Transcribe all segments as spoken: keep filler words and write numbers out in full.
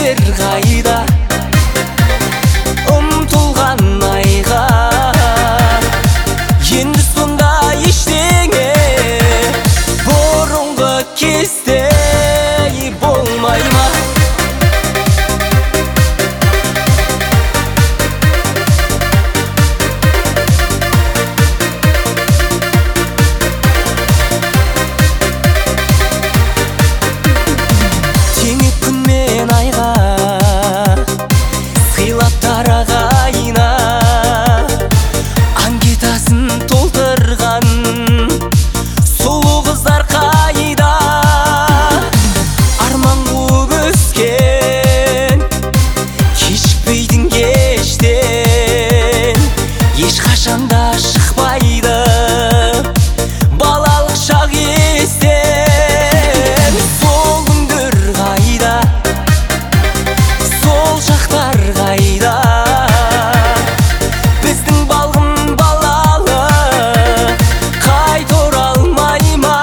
кездер қайда, ұмтылған айға. Енді сонда ештеңе бұрынғы кездей болмай ма? Ешқашанда шықпайды балалық шақ естен. Сол күндер қайда, сол шақтар қайда, біздің балғын балалы қайта оралмай ма?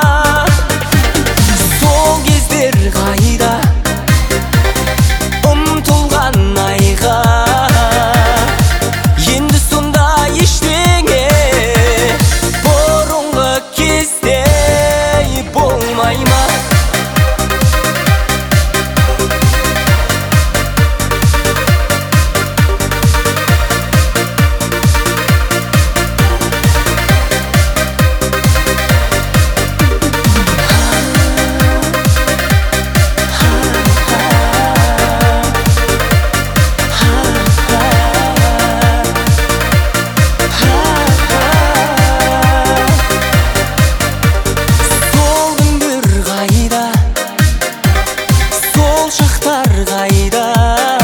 Сол кездер қайда, ұмтылған айға. Енді сонда ештеңе бұрынғы кездей болмай ма? Сол шақтар қайда?